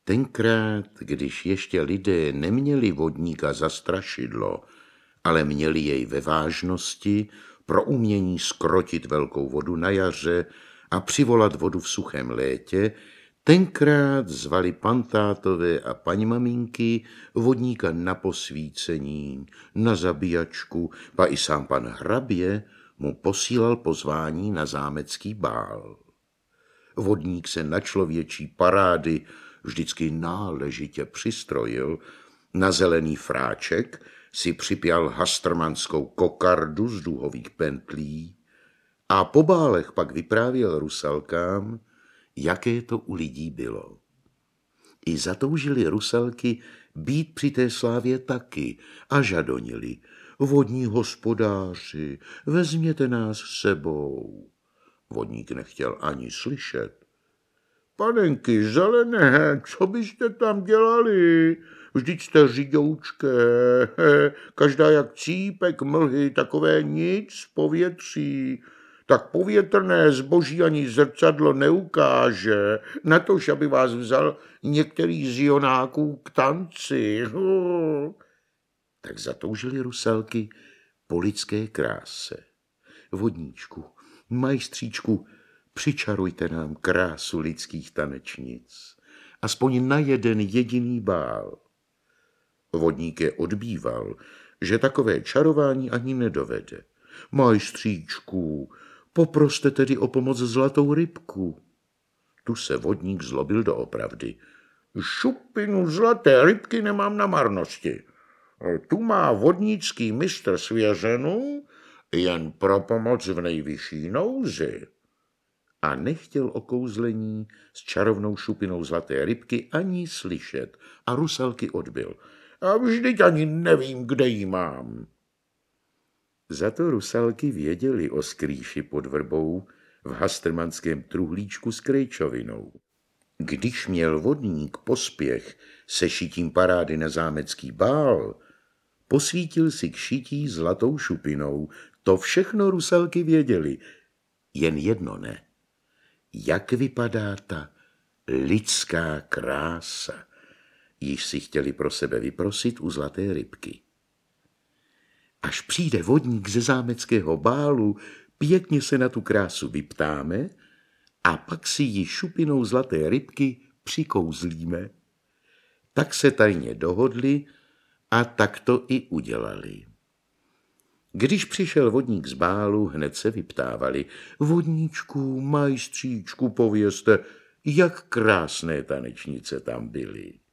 Tenkrát, když ještě lidé neměli vodníka za strašidlo, ale měli jej ve vážnosti pro umění zkrotit velkou vodu na jaře a přivolat vodu v suchém létě, tenkrát zvali pantátové a paní maminky vodníka na posvícení, na zabíjačku, pa i sám pan hrabě mu posílal pozvání na zámecký bál. Vodník se na člověčí parády vždycky náležitě přistrojil, na zelený fráček si připjal hastrmanskou kokardu z duhových pentlí a po bálech pak vyprávěl rusalkám, jaké to u lidí bylo. I zatoužili rusalky být při té slávě taky a žadonili: vodní hospodáři, vezměte nás s sebou. Vodník nechtěl ani slyšet. Panenky zelené, co byste tam dělali? Vždyť jste řidoučké, každá jak cípek mlhy, takové nic v povětří. Tak povětrné zboží ani zrcadlo neukáže, natož, aby vás vzal některý z jonáků k tanci. Tak zatoužili rusalky po lidské kráse. Vodníčku, majstříčku, přičarujte nám krásu lidských tanečnic, aspoň na jeden jediný bál. Vodník je odbýval, že takové čarování ani nedovede. Majstříčku, poproste tedy o pomoc zlatou rybku. Tu se vodník zlobil doopravdy. Šupinu zlaté rybky nemám na marnosti. Tu má vodnický mistr svěřenu jen pro pomoc v nejvyšší nouzi. A nechtěl o kouzlení s čarovnou šupinou zlaté rybky ani slyšet a rusalky odbyl. A vždyť ani nevím, kde jí mám. Za to rusalky věděli o skrýši pod vrbou v hastrmanském truhlíčku s krejčovinou. Když měl vodník pospěch se šitím parády na zámecký bál, posvítil si k šití zlatou šupinou. To všechno rusalky věděli, jen jedno ne. Jak vypadá ta lidská krása, již si chtěli pro sebe vyprosit u zlaté rybky. Až přijde vodník ze zámeckého bálu, pěkně se na tu krásu vyptáme a pak si ji šupinou zlaté rybky přikouzlíme. Tak se tajně dohodli a tak to i udělali. Když přišel vodník z bálu, hned se vyptávali: vodníčku, majstříčku, povězte, jak krásné tanečnice tam byly.